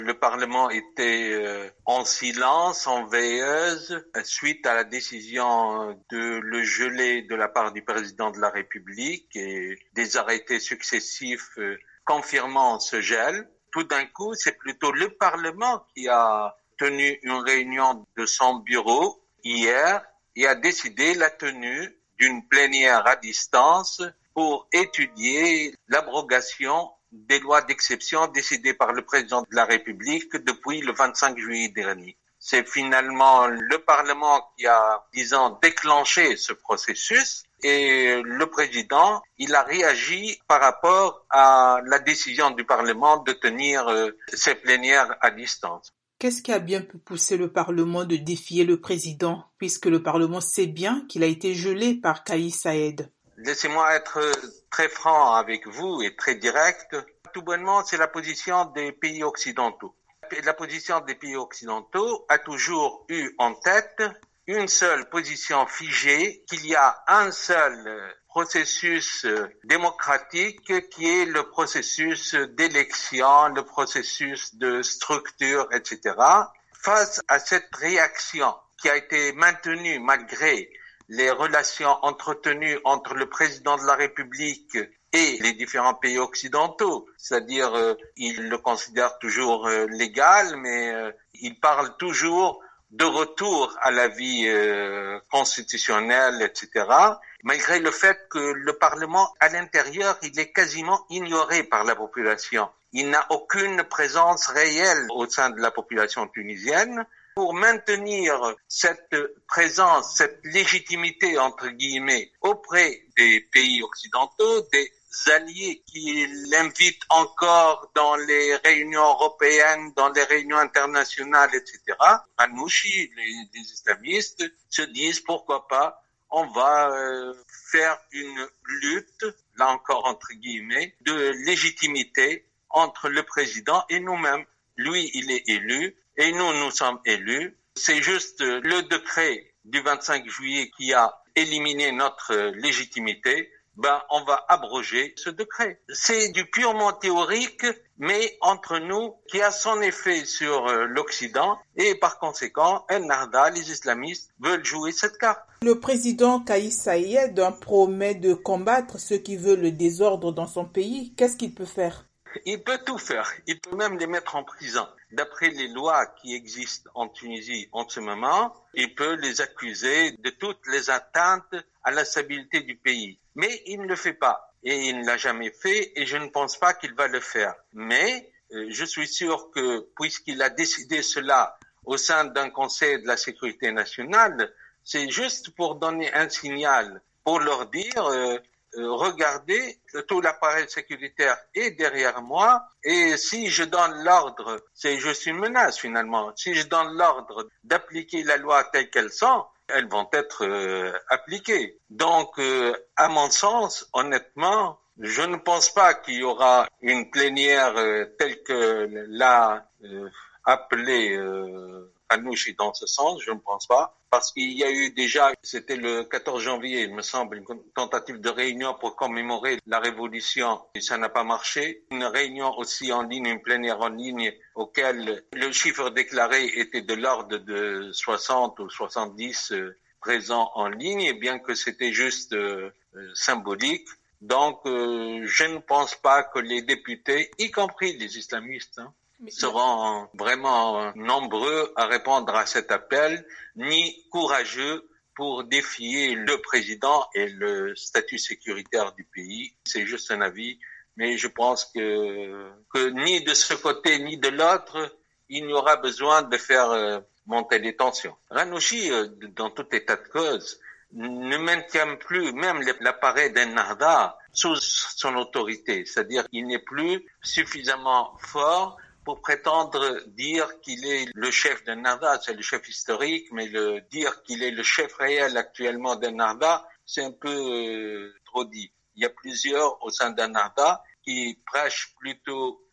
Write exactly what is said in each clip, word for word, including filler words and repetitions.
Le Parlement était euh, en silence, en veilleuse, suite à la décision de le geler de la part du président de la République et des arrêtés successifs euh, confirmant ce gel. Tout d'un coup, c'est plutôt le Parlement qui a tenu une réunion de son bureau hier et a décidé la tenue d'une plénière à distance pour étudier l'abrogation des lois d'exception décidées par le président de la République depuis le vingt-cinq juillet dernier. C'est finalement le Parlement qui a, disons, déclenché ce processus et le président, il a réagi par rapport à la décision du Parlement de tenir euh, ces plénières à distance. Qu'est-ce qui a bien pu pousser le Parlement de défier le président, puisque le Parlement sait bien qu'il a été gelé par Kais Saied? Laissez-moi être très franc avec vous et très direct. Tout bonnement, c'est la position des pays occidentaux. La position des pays occidentaux a toujours eu en tête une seule position figée, qu'il y a un seul processus démocratique qui est le processus d'élection, le processus de structure, et cetera. Face à cette réaction qui a été maintenue malgré les relations entretenues entre le président de la République et les différents pays occidentaux, c'est-à-dire euh, ils le considèrent toujours euh, légal, mais euh, ils parlent toujours de retour à la vie euh, constitutionnelle, et cetera, malgré le fait que le Parlement, à l'intérieur, il est quasiment ignoré par la population. Il n'a aucune présence réelle au sein de la population tunisienne. Pour maintenir cette présence, cette légitimité, entre guillemets, auprès des pays occidentaux, des alliés qui l'invitent encore dans les réunions européennes, dans les réunions internationales, et cetera, Ranouchi, les, les islamistes, se disent pourquoi pas, on va euh, faire une lutte, là encore entre guillemets, de légitimité entre le président et nous-mêmes. Lui, il est élu. Et nous, nous sommes élus. C'est juste le décret du vingt-cinq juillet qui a éliminé notre légitimité. Ben, on va abroger ce décret. C'est du purement théorique, mais entre nous, qui a son effet sur l'Occident. Et par conséquent, Ennahda, les islamistes, veulent jouer cette carte. Le président Kais Saied promet de combattre ceux qui veulent le désordre dans son pays. Qu'est-ce qu'il peut faire? Il peut tout faire. Il peut même les mettre en prison. D'après les lois qui existent en Tunisie en ce moment, il peut les accuser de toutes les atteintes à la stabilité du pays. Mais il ne le fait pas. Et il ne l'a jamais fait et je ne pense pas qu'il va le faire. Mais euh, je suis sûr que puisqu'il a décidé cela au sein d'un conseil de la sécurité nationale, c'est juste pour donner un signal, pour leur dire... Euh, Euh, regardez, tout l'appareil sécuritaire est derrière moi et si je donne l'ordre, c'est juste une menace finalement, si je donne l'ordre d'appliquer la loi telle qu'elle sont, elles vont être euh, appliquées. Donc, euh, à mon sens, honnêtement, je ne pense pas qu'il y aura une plénière euh, telle que l'a euh, appelée euh, Ranouchi dans ce sens, je ne pense pas. Parce qu'il y a eu déjà, c'était le quatorze janvier, il me semble, une tentative de réunion pour commémorer la révolution et ça n'a pas marché. Une réunion aussi en ligne, une plénière en ligne auquel le chiffre déclaré était de l'ordre de soixante ou soixante-dix euh, présents en ligne, bien que c'était juste euh, symbolique. Donc, euh, je ne pense pas que les députés, y compris les islamistes, hein, seront vraiment nombreux à répondre à cet appel, ni courageux pour défier le président et le statut sécuritaire du pays. C'est juste un avis, mais je pense que, que ni de ce côté ni de l'autre, il n'y aura besoin de faire euh, monter les tensions. Ranouchi, euh, dans tout état de cause, ne maintient plus même l'appareil d'Ennahda sous son autorité, c'est-à-dire qu'il n'est plus suffisamment fort pour prétendre dire qu'il est le chef d'Ennahda, c'est le chef historique, mais le dire qu'il est le chef réel actuellement d'Ennahda, c'est un peu euh, trop dit. Il y a plusieurs au sein d'Ennahda qui prêchent plutôt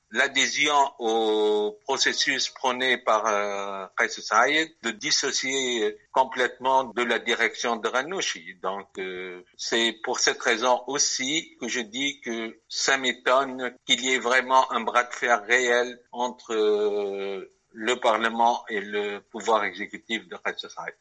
l'adhésion au processus prôné par euh, Kais Saied de dissocier complètement de la direction de Ranouchi. Donc euh, c'est pour cette raison aussi que je dis que ça m'étonne qu'il y ait vraiment un bras de fer réel entre euh, le Parlement et le pouvoir exécutif de Kais Saied.